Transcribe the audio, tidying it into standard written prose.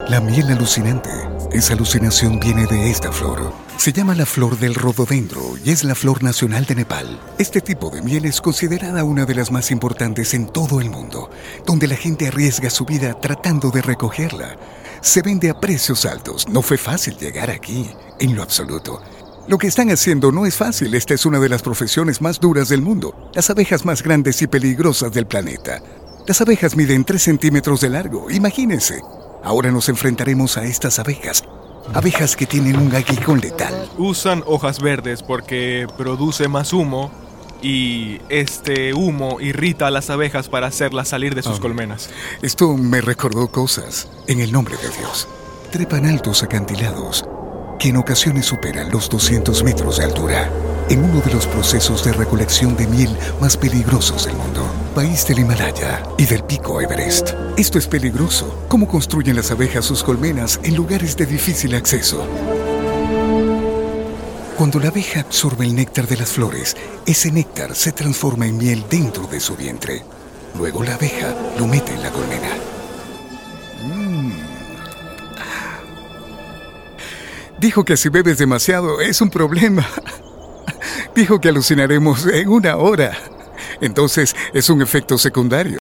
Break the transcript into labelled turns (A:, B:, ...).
A: La miel alucinante. Esa alucinación viene de esta flor. Se llama la flor del rododendro y es la flor nacional de Nepal. Este tipo de miel es considerada una de las más importantes en todo el mundo, donde la gente arriesga su vida tratando de recogerla. Se vende a precios altos. No fue fácil llegar aquí, en lo absoluto. Lo que están haciendo no es fácil. Esta es una de las profesiones más duras del mundo. Las abejas más grandes y peligrosas del planeta. Las abejas miden 3 centímetros de largo. Imagínense. Ahora nos enfrentaremos a estas abejas. Abejas que tienen un aguijón letal.
B: Usan hojas verdes porque produce más humo y este humo irrita a las abejas para hacerlas salir de sus colmenas.
A: Esto me recordó cosas. En el nombre de Dios. Trepan altos acantilados que en ocasiones superan los 200 metros de altura, en uno de los procesos de recolección de miel más peligrosos del mundo, país del Himalaya y del pico Everest. Esto es peligroso. ¿Cómo construyen las abejas sus colmenas en lugares de difícil acceso? Cuando la abeja absorbe el néctar de las flores, ese néctar se transforma en miel dentro de su vientre. Luego la abeja lo mete en la colmena. Dijo que si bebes demasiado es un problema. Dijo que alucinaremos en 1 hora. Entonces es un efecto secundario.